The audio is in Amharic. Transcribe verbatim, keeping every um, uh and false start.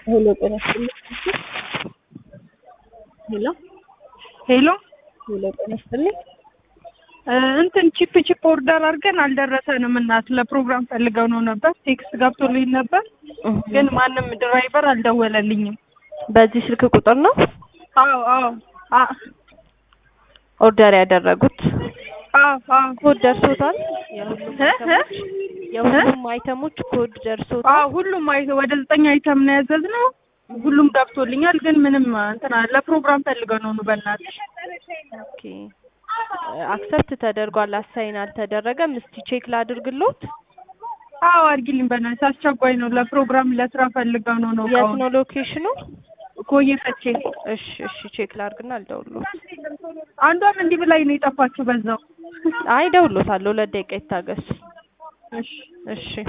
ሄሎ ጤና ይስጥልኝ። ሄሎ ሄሎ ሄሎ ጤና ይስጥልኝ። እንትን ቺፕ ቺፕ ኦርደር አድርገን አልደረሰንም እናት ለፕሮግራም ፈልገው ነው ነበር ቴክስት ገብቶልኝ ነበር ግን ማንም ድራይቨር አልደወለልኝም። በዚህ ስልክ ቁጥር ነው አዎ አዎ ኦርደር ያደረጉት? አዎ አዎ ኮድ ደርሶታል? የሁሉም አይተሞች የሁሉም አይተሞች ኮድ ደርሶታል? አዎ ሁሉም አይተም ወደ ዘጠኝ አይተም ነው ያዘዝነው። ሁሉም ገብቶልኛል ግን ምንም እንትን ለፕሮግራም ፈልገው ነው ነው በእናትሽ። ኦኬ አክሰፕት ተደርጓል አሳይን አልተደረገም። እስቲ ቼክ ላድርግሎት? አዎ አድርጊልኝ በእናትሽ አስቸኳይ ነው ለፕሮግራም ለስራ ፈልገው ነው ነው። የት ነው ሎኬሽኑ? ኮዬ ፈቼ። እሺ እሺ ቼክ ላድርግና አልደውልሎት። አንዷም እንዲህ ብላኝ ነው የጠፋችው በዛው። አይ ደውሎታል። ሁለት ደቂቃ ይታገሱ። እሺ እሺ